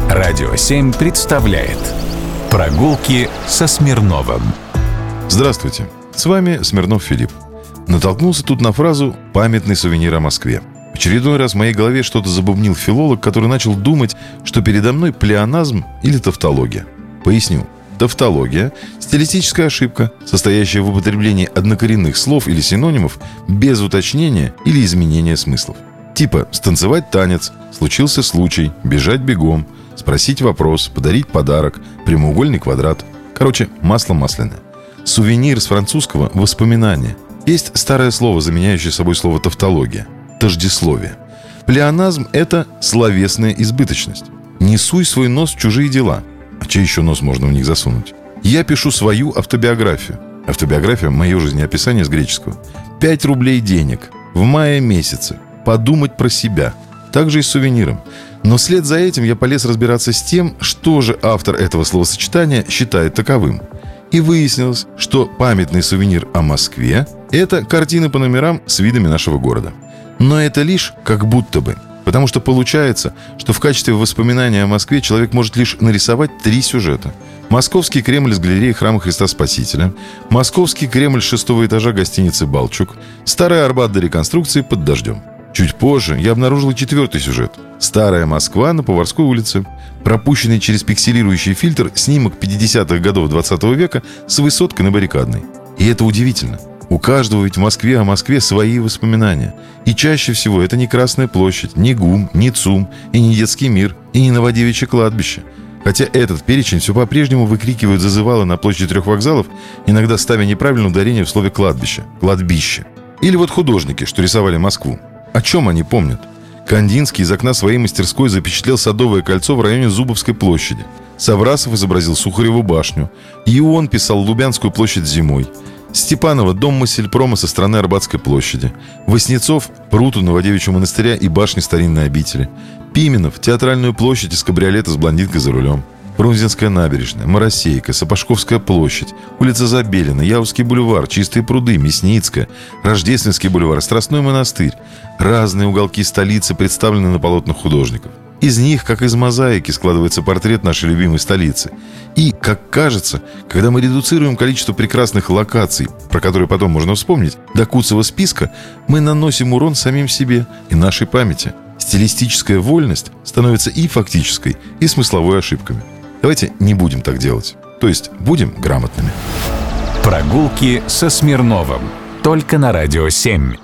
Радио 7 представляет «Прогулки со Смирновым». Здравствуйте, с вами Смирнов Филипп. Натолкнулся тут на фразу «памятный сувенир о Москве». В очередной раз в моей голове что-то забубнил филолог, который начал думать, что передо мной плеоназм или тавтология. Поясню. Тавтология – стилистическая ошибка, состоящая в употреблении однокоренных слов или синонимов без уточнения или изменения смыслов. Типа «станцевать танец», «случился случай», «бежать бегом», «спросить вопрос», «подарить подарок», «прямоугольный квадрат». Короче, масло масляное. Сувенир с французского – «воспоминание». Есть старое слово, заменяющее собой слово «тавтология» – «тождесловие». Плеоназм – это словесная избыточность. Не суй свой нос в чужие дела. А чей еще нос можно в них засунуть? Я пишу свою автобиографию. Автобиография – мое жизнеописание с греческого. 5 рублей денег. В мае месяце. Подумать про себя. Также и с сувениром. Но вслед за этим я полез разбираться с тем, что же автор этого словосочетания считает таковым. И выяснилось, что памятный сувенир о Москве – это картины по номерам с видами нашего города. Но это лишь как будто бы. Потому что получается, что в качестве воспоминания о Москве человек может лишь нарисовать 3 сюжета. Московский Кремль с галереей храма Христа Спасителя, Московский Кремль с 6-го этажа гостиницы «Балчук», Старый Арбат до реконструкции под дождем. Чуть позже я обнаружил 4-й сюжет. Старая Москва на Поварской улице. Пропущенный через пикселирующий фильтр снимок 50-х годов 20 века с высоткой на Баррикадной. И это удивительно. У каждого ведь в Москве о Москве свои воспоминания. И чаще всего это не Красная площадь, не ГУМ, не ЦУМ, и не Детский мир, и не Новодевичье кладбище. Хотя этот перечень все по-прежнему выкрикивают зазывалы на площади 3 вокзалов, иногда ставя неправильное ударение в слове «кладбище» – «кладбище». Или вот художники, что рисовали Москву. О чем они помнят? Кандинский из окна своей мастерской запечатлел Садовое кольцо в районе Зубовской площади. Саврасов изобразил Сухареву башню. Ион писал Лубянскую площадь зимой. Степанова – дом Моссельпрома со стороны Арбатской площади. Васнецов – пруд у Новодевичьего монастыря и башни старинной обители. Пименов – театральную площадь из кабриолета с блондинкой за рулем. Фрунзенская набережная, Моросейка, Сапожковская площадь, улица Забелина, Яузский бульвар, Чистые пруды, Мясницкая, Рождественский бульвар, Страстной монастырь. Разные уголки столицы представлены на полотнах художников. Из них, как из мозаики, складывается портрет нашей любимой столицы. И, как кажется, когда мы редуцируем количество прекрасных локаций, про которые потом можно вспомнить, до куцого списка, мы наносим урон самим себе и нашей памяти. Стилистическая вольность становится и фактической, и смысловой ошибками. Давайте не будем так делать. То есть будем грамотными. Прогулки со Смирновым. Только на Радио 7.